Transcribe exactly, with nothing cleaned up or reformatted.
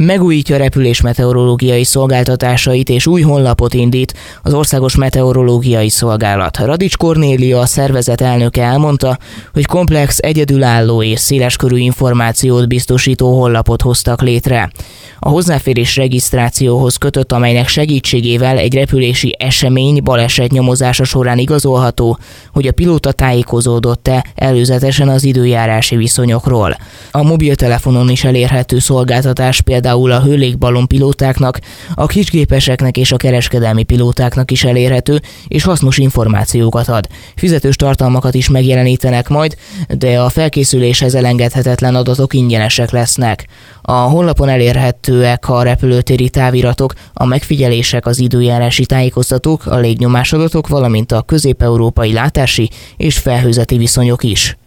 megújítja repülés meteorológiai szolgáltatásait és új honlapot indít az Országos Meteorológiai Szolgálat. Radics Kornélia, a szervezet elnöke elmondta, hogy komplex, egyedülálló és széleskörű információt biztosító honlapot hoztak létre. A hozzáférés regisztrációhoz kötött, amelynek segítségével egy repülési esemény baleset nyomozása során igazolható, hogy a pilóta tájékozódott-e előzetesen az időjárási viszonyokról. A mobiltelefonon is elérhető szolgáltatás például a hőlégballon pilótáknak, a kisgépeseknek és a kereskedelmi pilótáknak is elérhető, és hasznos információkat ad. Fizetős tartalmakat is megjelenítenek majd, de a felkészüléshez elengedhetetlen adatok ingyenesek lesznek. A honlapon elérhetőek a repülőtéri táviratok, a megfigyelések, az időjárási tájékoztatók, a légnyomásadatok, valamint a közép-európai látási és felhőzeti viszonyok is.